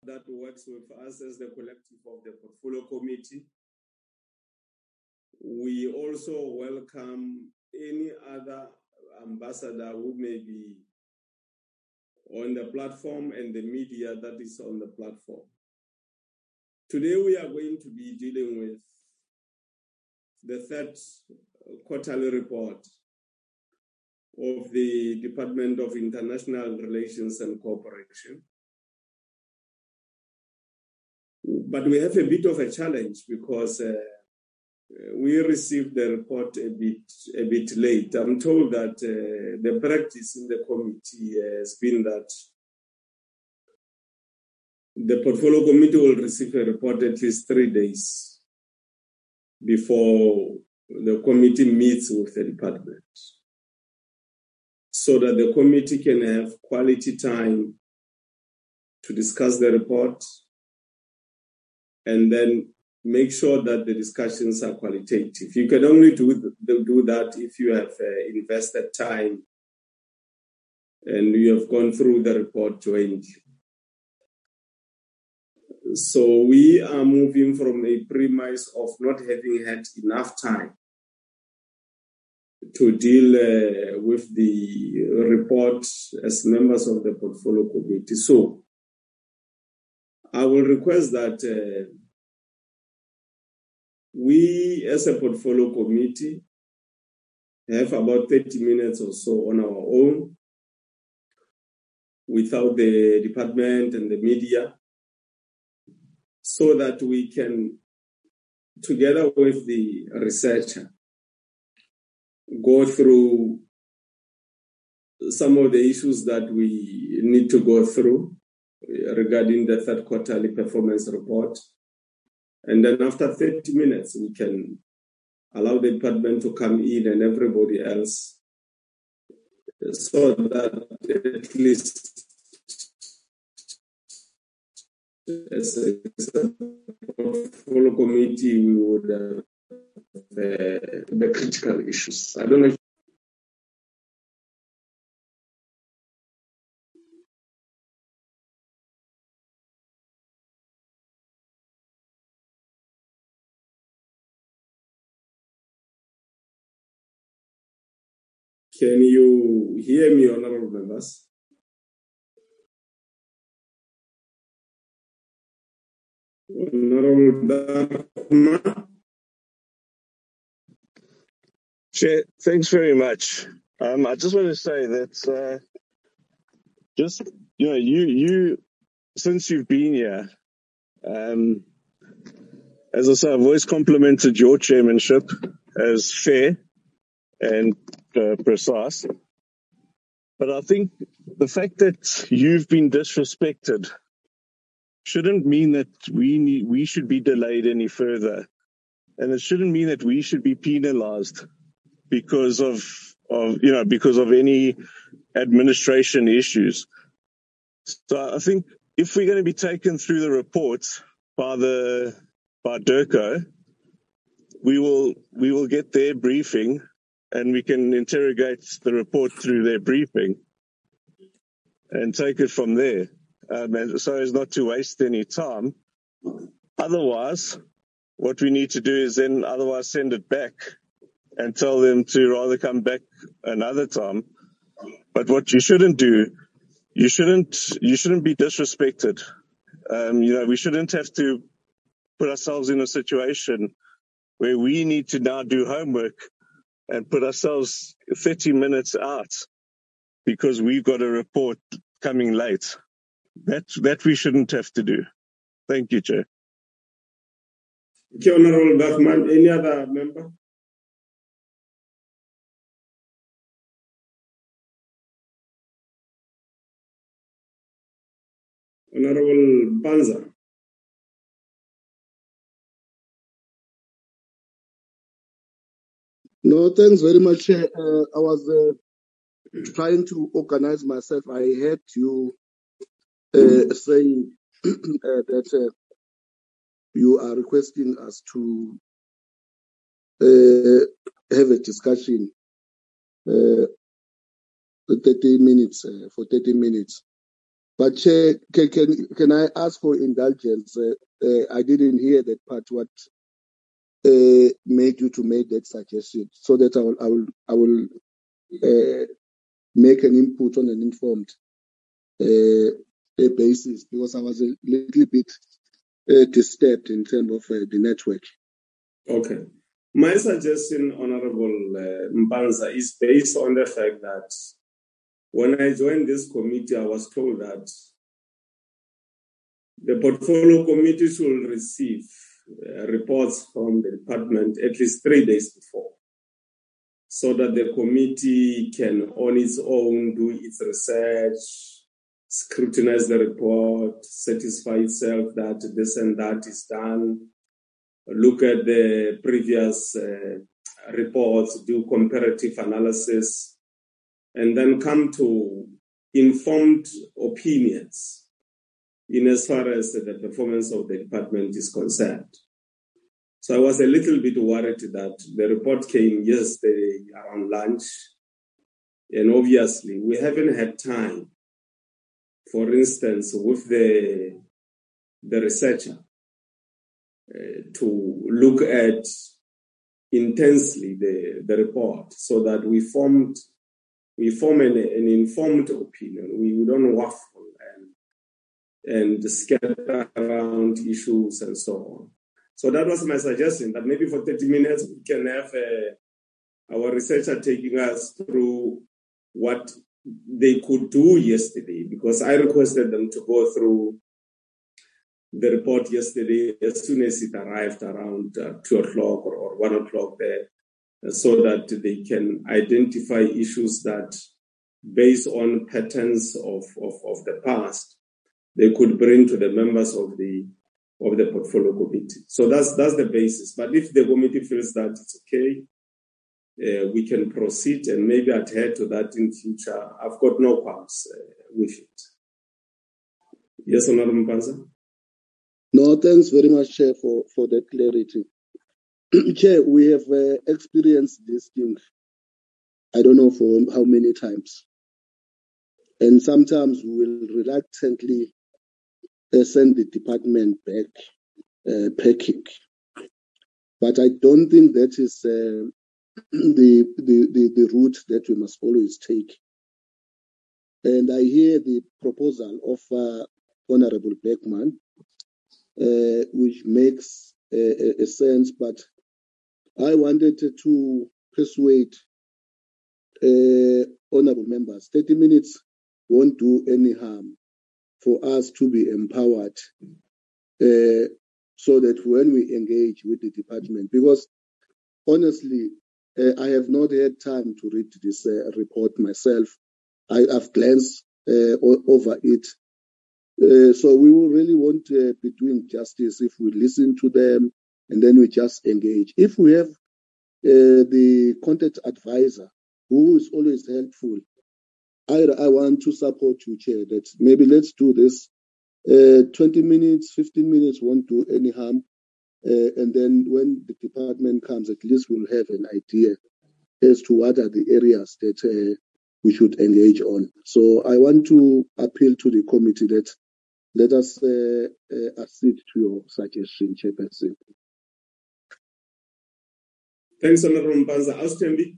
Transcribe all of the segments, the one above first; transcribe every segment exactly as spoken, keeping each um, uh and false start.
that works with us as the collective of the Portfolio Committee. We also welcome any other ambassador who may be on the platform and the media that is on the platform. Today we are going to be dealing with the third quarterly report of the Department of International Relations and Cooperation. But we have a bit of a challenge because uh, we received the report a bit a bit late. I'm told that uh, the practice in the committee has been that the Portfolio Committee will receive a report at least three days before the committee meets with the department, so that the committee can have quality time to discuss the report and then make sure that the discussions are qualitative. You can only do, do that if you have uh, invested time and you have gone through the report jointly. So we are moving from a premise of not having had enough time to deal uh, with the report as members of the Portfolio Committee. So I will request that uh, we, as a Portfolio Committee, have about thirty minutes or so on our own without the department and the media, so that we can, together with the researcher, go through some of the issues that we need to go through regarding the third quarterly performance report. And then after thirty minutes, we can allow the department to come in and everybody else, so that at least as a, as a Portfolio Committee, we would have the, the critical issues. I don't know if Can you hear me, honorable members? Honorable Dharma? Chair, thanks very much. Um, I just want to say that uh, just, you know, you, you, since you've been here, um, as I say, I've always complimented your chairmanship as fair and uh, precise. But I think the fact that you've been disrespected shouldn't mean that we need, we should be delayed any further. And it shouldn't mean that we should be penalized because of, of, you know, because of any administration issues. So I think if we're going to be taken through the reports by the, by DIRCO, we will, we will get their briefing and we can interrogate the report through their briefing and take it from there. Um, and so as not to waste any time. Otherwise, what we need to do is then otherwise send it back and tell them to rather come back another time. But what you shouldn't do, you shouldn't, you shouldn't be disrespected. Um, you know, we shouldn't have to put ourselves in a situation where we need to now do homework and put ourselves thirty minutes out because we've got a report coming late. That, that we shouldn't have to do. Thank you, Chair. Thank you, Honorable Bachman. Any other member? Honorable Banza. No, thanks very much. Uh, I was uh, trying to organize myself. I heard you uh, saying uh, that uh, you are requesting us to uh, have a discussion uh, for thirty minutes. Uh, for thirty minutes, But Chair, can, can, can I ask for indulgence? Uh, uh, I didn't hear that part. What uh, made you to make that suggestion? So that I will, I will, I will uh, make an input on an informed uh, basis, because I was a little bit uh, disturbed in terms of uh, the network. Okay. My suggestion, Honorable uh, Mpanza, is based on the fact that when I joined this committee, I was told that the portfolio committee should receive uh, reports from the department at least three days before, so that the committee can on its own do its research, scrutinize the report, satisfy itself that this and that is done, look at the previous uh, reports, do comparative analysis, and then come to informed opinions in as far as the performance of the department is concerned. So I was a little bit worried that the report came yesterday around lunch, and obviously we haven't had time, for instance, with the, the researcher uh, to look at intensely the, the report, so that we formed we form an, an informed opinion. We don't waffle and and scatter around issues and so on. So that was my suggestion, that maybe for thirty minutes we can have uh, our researcher taking us through what they could do yesterday, because I requested them to go through the report yesterday as soon as it arrived around uh, two o'clock or, or one o'clock there, uh, so that they can identify issues that, based on patterns of, of, of the past, they could bring to the members of the of the portfolio committee. So that's that's the basis. But if the committee feels that it's okay, uh, we can proceed and maybe adhere to that in future. I've got no qualms uh, with it. Yes, Honorable Mpanza? No, thanks very much, Chair, for, for that clarity. Chair, we have uh, experienced this thing, I don't know for how many times. And sometimes we will reluctantly uh, send the department back uh, packing. But I don't think that is uh, the, the, the, the route that we must always take. And I hear the proposal of uh, Honorable Beckman, uh, which makes uh, a sense, but I wanted to persuade uh, honorable members, thirty minutes won't do any harm for us to be empowered uh, so that when we engage with the department, because honestly, uh, I have not had time to read this uh, report myself. I have glanced uh, over it. Uh, so we will really want to be doing justice if we listen to them and then we just engage. If we have uh, the content advisor who is always helpful, I, I want to support you, Chair, that maybe let's do this. Uh, twenty minutes, fifteen minutes won't do any harm. Uh, and then when the department comes, at least we'll have an idea as to what are the areas that uh, we should engage on. So I want to appeal to the committee that let us uh, uh, accede to your suggestion, Chairperson. Thanks, Honorable Mpanza. Austembi?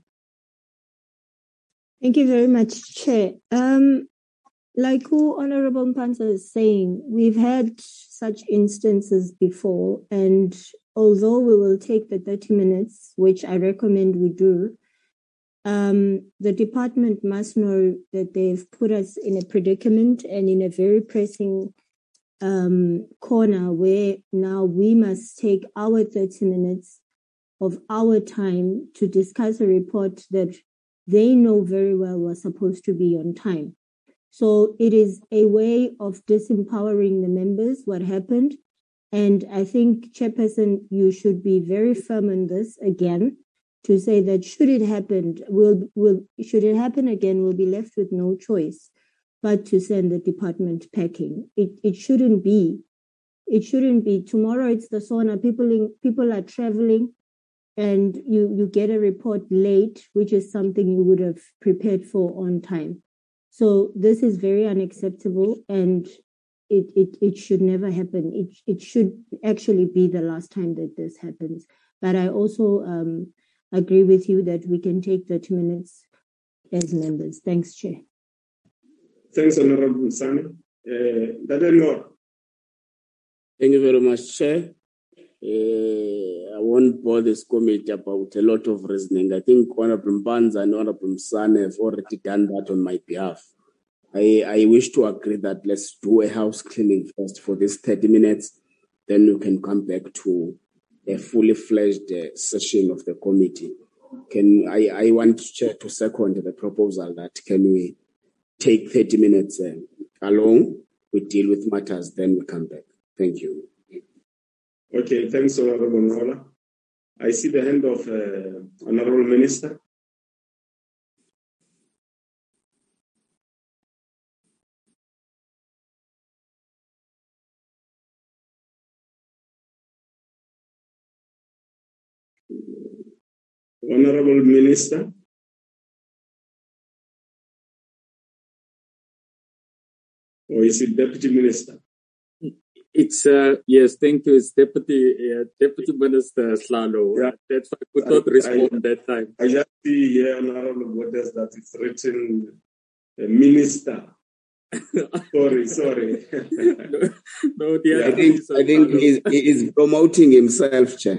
Thank you very much, Chair. Um, like who Honorable Mpanza is saying, we've had such instances before, and although we will take the thirty minutes, which I recommend we do, um, the department must know that they've put us in a predicament and in a very pressing um, corner where now we must take our thirty minutes of our time to discuss a report that they know very well was supposed to be on time. So it is a way of disempowering the members, what happened. And I think, Chairperson, you should be very firm on this again, to say that should it happen, we'll, we'll, should it happen again, we'll be left with no choice but to send the department packing. It it shouldn't be. It shouldn't be. Tomorrow it's the SONA, people, in, people are traveling, and you, you get a report late, which is something you would have prepared for on time. So this is very unacceptable, and it, it, it should never happen. It, it should actually be the last time that this happens. But I also um, agree with you that we can take thirty minutes as members. Thanks, Chair. Thanks, Honorable Sani. Uh, Dadenor. Thank you very much, Chair. Uh, I won't bore this committee about a lot of reasoning. I think Honorable Mbanza and Honorable Msane have already done that on my behalf. I, I wish to agree that let's do a house cleaning first for this thirty minutes. Then we can come back to a fully fledged uh, session of the committee. Can I, I want Chair to second the proposal that can we take thirty minutes uh, along, we deal with matters, then we come back. Thank you. Okay, thanks, Honorable Ngola. I see the hand of uh, Honorable Minister. Honorable Minister. Or is it Deputy Minister? It's, uh, yes, thank you. It's Deputy uh, Deputy Minister Slalo. Yeah. That's why I could not I, respond I, that time. I just see here, Honorable Waters, that it's written uh, Minister. sorry, sorry. no, no, the I think, I think he's, he is promoting himself, Chair.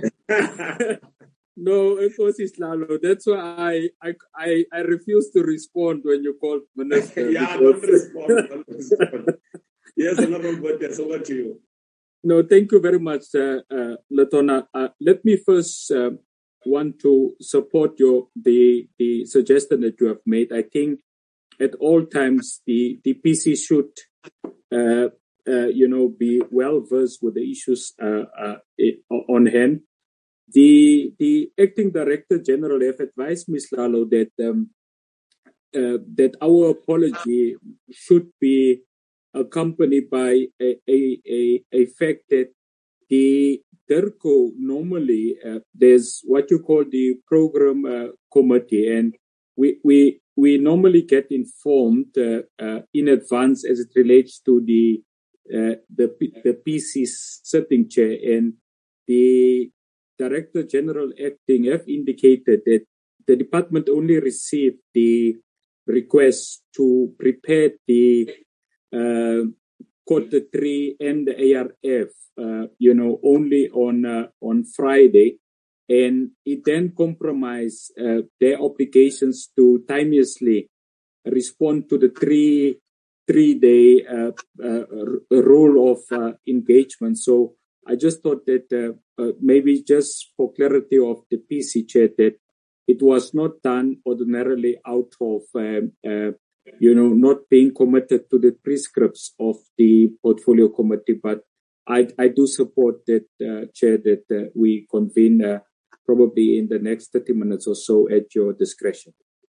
No, of course it's Lalo. That's why I, I I I refuse to respond when you call Minister. yeah, don't respond, don't respond. Yes, Honorable Waters, over to you. No, thank you very much, uh, uh, Latona. Uh, let me first uh, want to support your the the suggestion that you have made. I think at all times the the P C should uh, uh, you know be well versed with the issues uh, uh, on hand. The the acting director general have advised Miz Lalo that um, uh, that our apology should be accompanied by a a a, a fact that the DIRCO normally uh, there's what you call the program uh, committee, and we we we normally get informed uh, uh, in advance as it relates to the uh, the the P C's sitting chair, and the Director General acting have indicated that the department only received the request to prepare the uh, quarter three and the A R F, uh, you know, only on uh, on Friday, and it then compromised uh, their obligations to timeously respond to the three three day uh, uh, rule of uh, engagement. So I just thought that uh, uh, maybe just for clarity of the P C chair, that it was not done ordinarily out of, um, uh, you know, not being committed to the prescripts of the portfolio committee. But I, I do support that, uh, Chair, that uh, we convene uh, probably in the next thirty minutes or so at your discretion.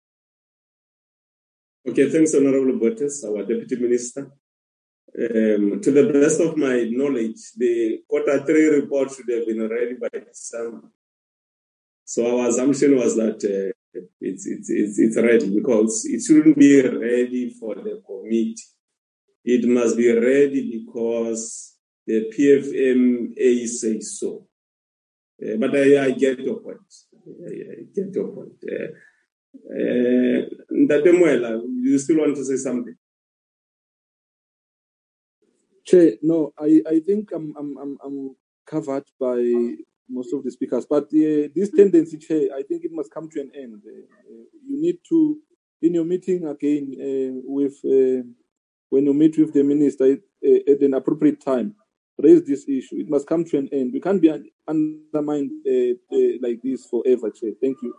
Okay, thanks, Honorable Waters, our Deputy Minister. Um, to the best of my knowledge, the quarter three report should have been ready by December. So our assumption was that uh, it's, it's, it's, it's ready, because it shouldn't be ready for the committee. It must be ready because the P F M A says so. Uh, but I, I get your point. I, I get your point. Uh, uh, Ndatemuela, you still want to say something? Chair, no, I, I think I'm, I'm I'm I'm covered by most of the speakers, but uh, this tendency, Chair, I think it must come to an end. Uh, uh, you need to, in your meeting again uh, with uh, when you meet with the minister uh, at an appropriate time, raise this issue. It must come to an end. We can't be undermined uh, uh, like this forever, Chair. Thank you.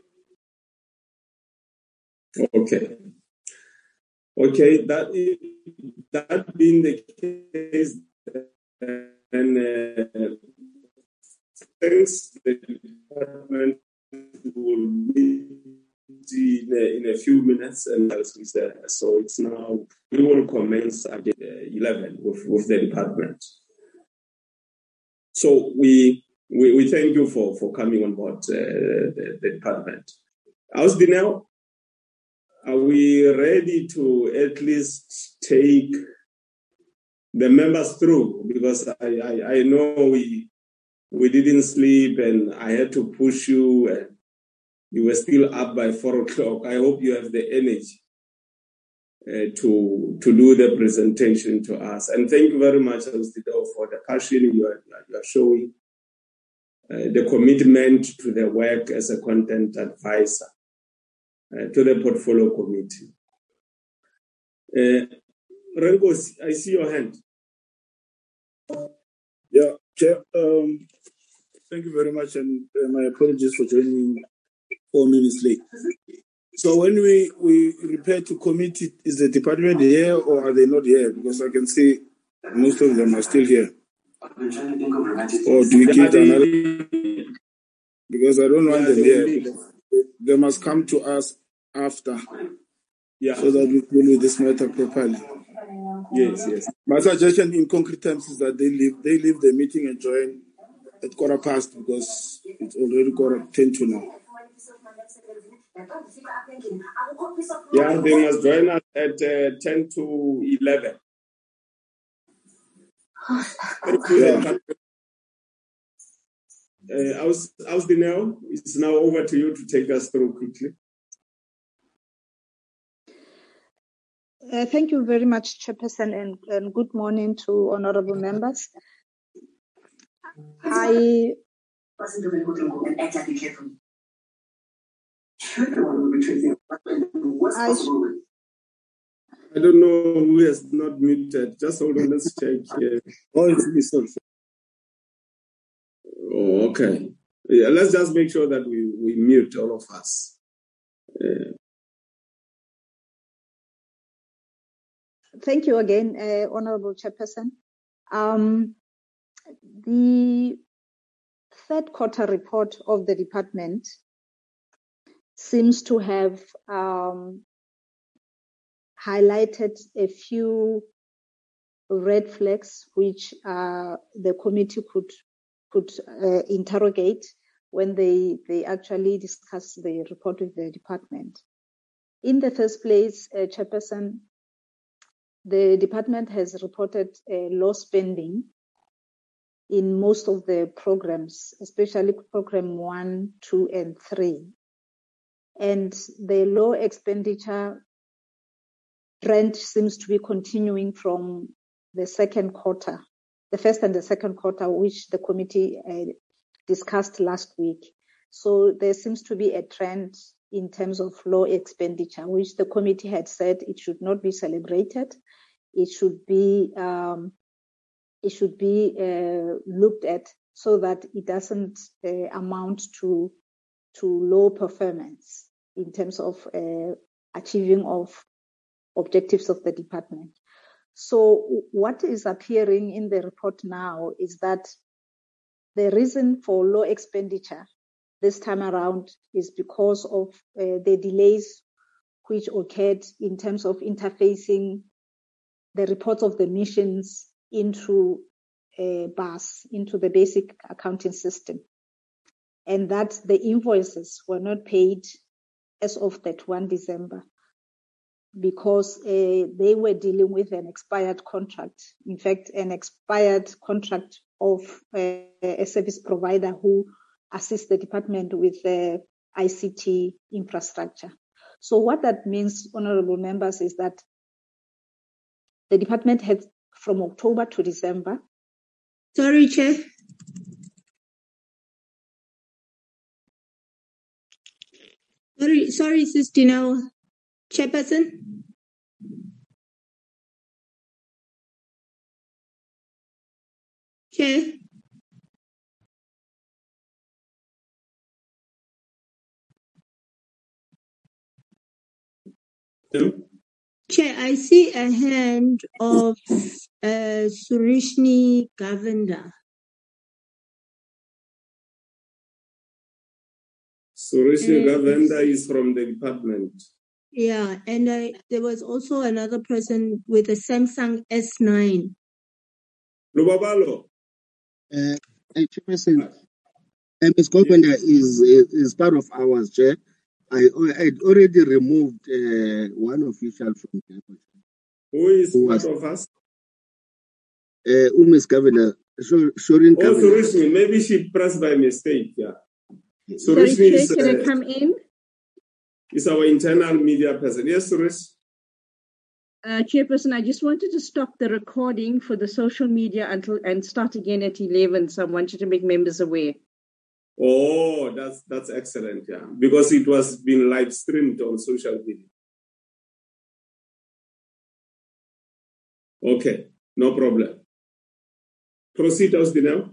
Okay. Okay, that is, that being the case, then uh, thanks, the department will meet in a, in a few minutes, and so it's now, we will commence at eleven with, with the department. So we we, we thank you for, for coming on board uh, the, the department. How's the now? are we ready to at least take the members through? Because I, I, I know we we didn't sleep and I had to push you and you were still up by four o'clock. I hope you have the energy uh, to to do the presentation to us. And thank you very much, Austido, for the passion you are, you are showing, uh, the commitment to the work as a content advisor uh, to the portfolio committee. Uh, Rengos, I see your hand. Yeah, Chair, um, thank you very much, and uh, my apologies for joining four minutes late. So when we, we repair to committee, is the department here or are they not here? Because I can see most of them are still here. Or do we give them another? Because I don't want them here. Because they must come to us after. Yeah. So that we deal with this matter properly. Yes, yes. My suggestion in concrete terms is that they leave they leave the meeting and join at quarter past because it's already quarter ten to now. Yeah, they must join us at uh, ten to eleven. Yeah. Uh, Aus, Austinel, it's now over to you to take us through quickly. Uh, thank you very much, Chairperson, and, and good morning to honorable members. I, I, I don't know who has not muted. Just hold on, let's check here. Oh, it's myself. Oh, okay. Yeah, let's just make sure that we, we mute all of us. Uh, Thank you again, uh, Honorable Chairperson. Um, the third quarter report of the department seems to have um, highlighted a few red flags which uh, the committee could could uh, interrogate when they, they actually discuss the report with the department. In the first place, uh, Chairperson, the department has reported uh, low spending in most of the programs, especially program one, two, and three. And the low expenditure trend seems to be continuing from the second quarter, the first and the second quarter, which the committee uh, discussed last week. So there seems to be a trend in terms of low expenditure, which the committee had said it should not be celebrated. It should be um, it should be uh, looked at so that it doesn't uh, amount to to low performance in terms of uh, achieving of objectives of the department. So what is appearing in the report now is that the reason for low expenditure this time around is because of uh, the delays which occurred in terms of interfacing the reports of the missions into uh, B A S, into the basic accounting system, and that the invoices were not paid as of thirty-first December because uh, they were dealing with an expired contract. In fact, an expired contract of uh, a service provider who assists the department with uh, I C T infrastructure. So what that means, honorable members, is that the department had from October to December. Sorry, Chair. Sorry, sorry, Sister Now. Chairperson. Chair. yeah. Chair, I see a hand of uh, Surishni Govender. Surishni Uh, Govender is from the department. Yeah, and I, there was also another person with a Samsung S nine. Lubabalo. Uh, Chairperson, uh, Miz Govender is, is is part of ours, Chair. I I'd already removed uh, one official from Durban. Who is Who part was of us? uh, Umis Kavila, Shorin Oh, Kavila. Surishmi. Maybe she pressed by mistake. Yeah. Sorry, Surishmi Chair, is, can I uh, come in? is our internal media person. Yes, Surish? Uh, Chairperson, I just wanted to stop the recording for the social media until and start again at eleven. So I wanted to make members aware. Oh, that's that's excellent. Yeah, because it was being live streamed on social media. Okay, no problem. Proceed, Ausdinel.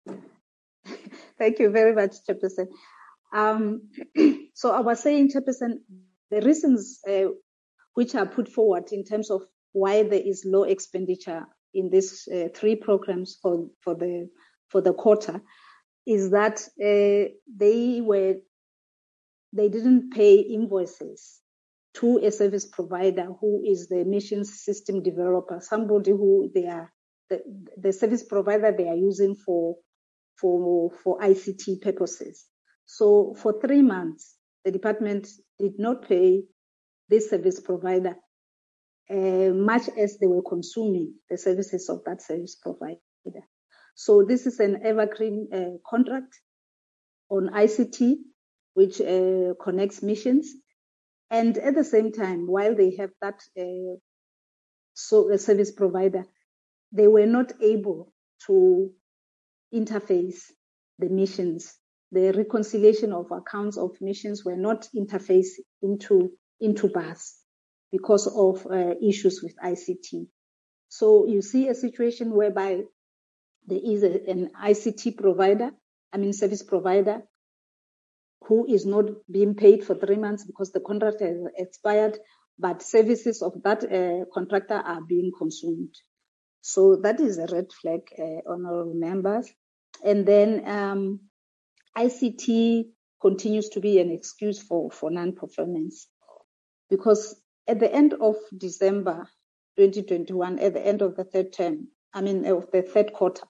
Thank you very much, Chairperson. Um, so I was saying, Chairperson, the reasons uh, which are put forward in terms of why there is low expenditure in these uh, three programs for, for the for the quarter is that uh, they were they didn't pay invoices to a service provider who is the missions system developer, somebody who they are the, the service provider they are using for for for I C T purposes. So for three months, the department did not pay this service provider uh, much as they were consuming the services of that service provider. So this is an evergreen uh, contract on I C T, which uh, connects missions. And at the same time, while they have that uh, so a service provider, they were not able to interface the missions. The reconciliation of accounts of missions were not interfaced into, into B A S because of uh, issues with I C T. So you see a situation whereby there is a, an I C T provider, I mean service provider, who is not being paid for three months because the contract has expired, but services of that uh, contractor are being consumed. So that is a red flag, uh, honorable members. And then um, I C T continues to be an excuse for, for non-performance because at the end of December twenty twenty-one, at the end of the third term, I mean of the third quarter,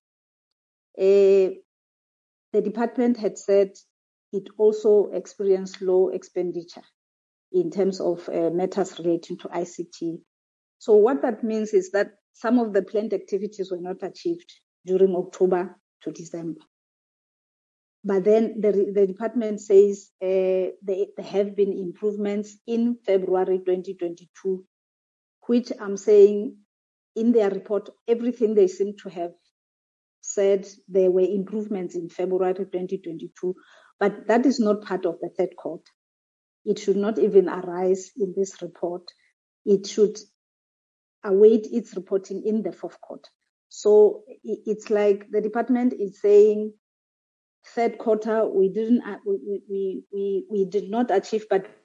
uh, the department had said it also experienced low expenditure in terms of uh, matters relating to I C T. So what that means is that some of the planned activities were not achieved during October to December. But then the, the department says uh, they, there have been improvements in February twenty twenty-two, which I'm saying in their report, everything they seem to have said there were improvements in February twenty twenty-two, but that is not part of the third quarter. It should not even arise in this report. It should await its reporting in the fourth quarter. So it's like the department is saying third quarter we didn't we we we, we did not achieve, but